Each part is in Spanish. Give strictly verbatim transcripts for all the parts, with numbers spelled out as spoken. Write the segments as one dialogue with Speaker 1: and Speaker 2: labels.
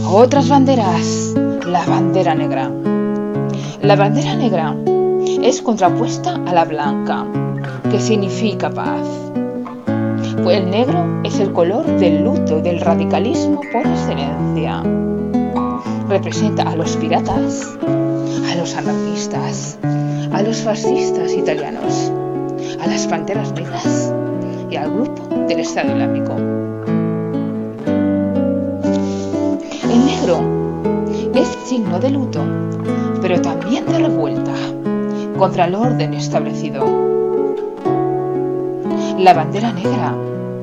Speaker 1: Otras banderas. La bandera negra. La bandera negra es contrapuesta a la blanca, que significa paz. Pues el negro es el color del luto y del radicalismo por excelencia. Representa a los piratas, a los anarquistas, a los fascistas italianos, a las panteras negras y al grupo del Estado Islámico. El negro es signo de luto, pero también de revuelta contra el orden establecido. La bandera negra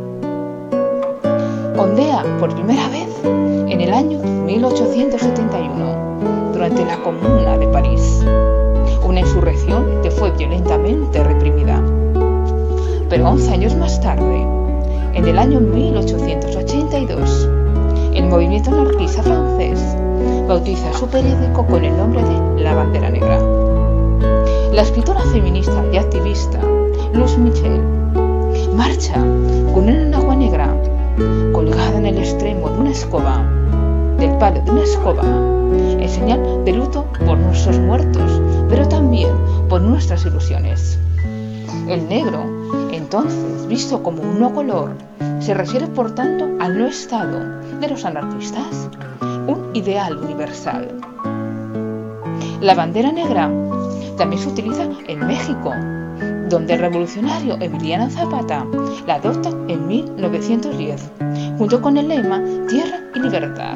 Speaker 1: ondea por primera vez en el año mil ochocientos setenta y uno, durante la Comuna de París, una insurrección que fue violentamente reprimida. Pero once años más tarde, en el año mil ochocientos ochenta y dos, el movimiento anarquista francés bautiza su periódico con el nombre de La Bandera Negra. La escritora feminista y activista Louise Michel marcha con una enagua negra colgada en el extremo de una escoba, del palo de una escoba, en señal de luto por nuestros muertos, pero también por nuestras ilusiones. El negro, entonces visto como un no color, se refiere por tanto al no estado de los anarquistas, un ideal universal. La bandera negra también se utiliza en México, donde el revolucionario Emiliano Zapata la adopta en mil novecientos diez, junto con el lema Tierra y Libertad.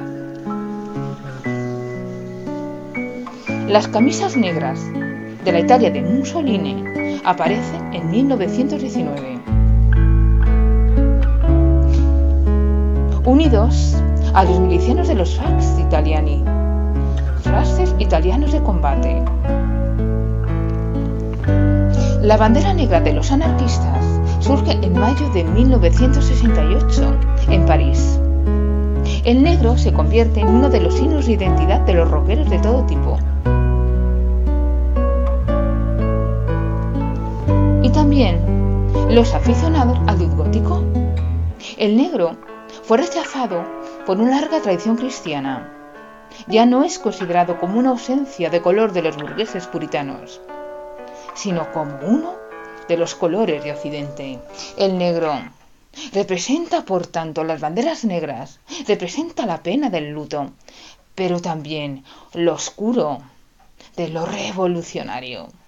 Speaker 1: Las camisas negras de la Italia de Mussolini aparecen en mil novecientos diecinueve. Unidos a los milicianos de los Fax Italiani, frases italianos de combate. La bandera negra de los anarquistas surge en mayo de mil novecientos sesenta y ocho en París. El negro se convierte en uno de los signos de identidad de los rockeros de todo tipo. Y también los aficionados al luz gótico. El negro fue rechazado por una larga tradición cristiana. Ya no es considerado como una ausencia de color de los burgueses puritanos, sino como uno de los colores de Occidente. El negro representa, por tanto, las banderas negras, representa la pena del luto, pero también lo oscuro de lo revolucionario.